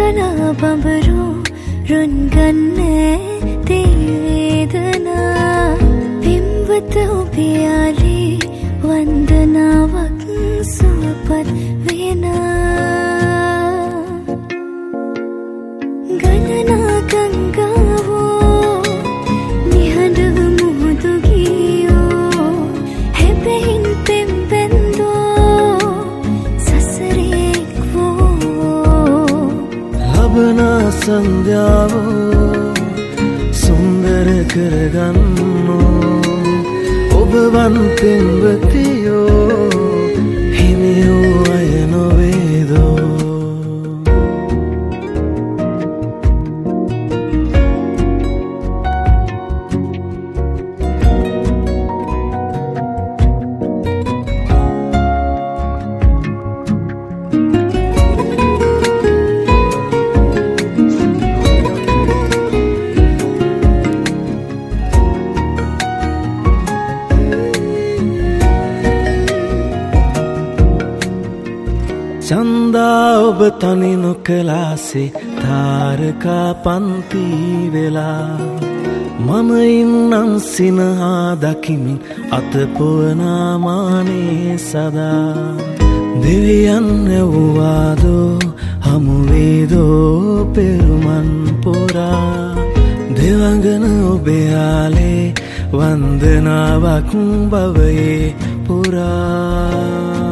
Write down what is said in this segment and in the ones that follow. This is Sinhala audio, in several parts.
තලා බඹරු රුන් ගන්නේ දේදනා පිම්වත ඔබේ ආලේ වන්දනාවක් සුවපත් වෙනා ගණනා ගංගාවෝ නිහඬව මුහුදු ගියෝ හැබැයින් පෙම්බැන්දෝ සසරේක්වෝ ලබනා සන්ධ්‍යාවෝ සුන්දර කරගන්නෝ ඔබවන් පෙම්වතියෝ හිමියෝ අය නොවේදෝ චන්දා ඔබ තනි නොකලාසේ තාරකා පන්ති වෙලා මම ඉන්නම් සිනහා දකිමින් අතපොවනා මානේ සදා දෙවියන් ඇව්වාදෝ හමුවේදෝ පෙරුමන් පොරා දෙවඟන ඔබේ ආලේ වන්දනාවක් බවයේ පුරා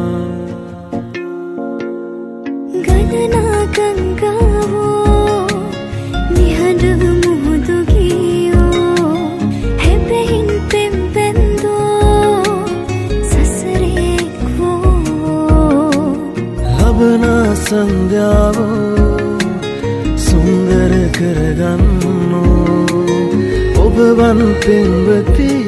ගණනා ගංගාවෝ නිහඬව මුහුදු ගියෝ හැබැයින් පෙම්බැන්දෝ සසරේක්වෝ ලබනා සන්ධ්‍යාවෝ සුන්දර කරගන්නෝ ඔබවන් පෙම්වතියෝ